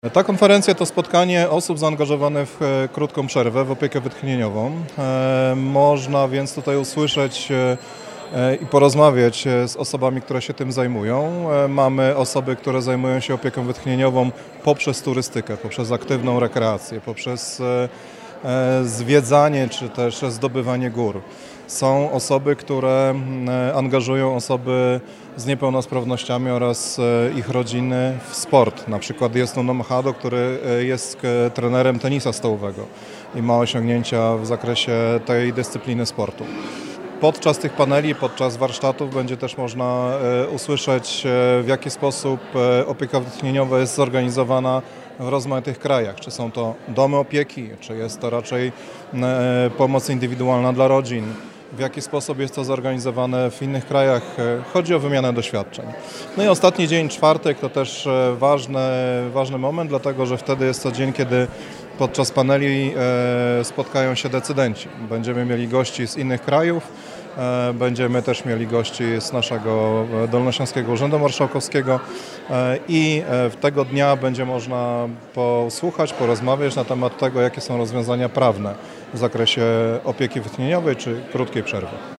Ta konferencja to spotkanie osób zaangażowanych w krótką przerwę, w opiekę wytchnieniową. Można więc tutaj usłyszeć i porozmawiać z osobami, które się tym zajmują. Mamy osoby, które zajmują się opieką wytchnieniową poprzez turystykę, poprzez aktywną rekreację, poprzez zwiedzanie czy też zdobywanie gór. Są osoby, które angażują osoby z niepełnosprawnościami oraz ich rodziny w sport. Na przykład jest Nuno Machado, który jest trenerem tenisa stołowego i ma osiągnięcia w zakresie tej dyscypliny sportu. Podczas tych paneli, podczas warsztatów będzie też można usłyszeć, w jaki sposób opieka wytchnieniowa jest zorganizowana w rozmaitych krajach. Czy są to domy opieki, czy jest to raczej pomoc indywidualna dla rodzin, w jaki sposób jest to zorganizowane w innych krajach. Chodzi o wymianę doświadczeń. No i ostatni dzień, czwartek, to też ważny moment, dlatego że wtedy jest to dzień, kiedy podczas paneli spotkają się decydenci. Będziemy mieli gości z innych krajów, będziemy też mieli gości z naszego Dolnośląskiego Urzędu Marszałkowskiego i tego dnia będzie można posłuchać, porozmawiać na temat tego, jakie są rozwiązania prawne w zakresie opieki wytchnieniowej czy krótkiej przerwy.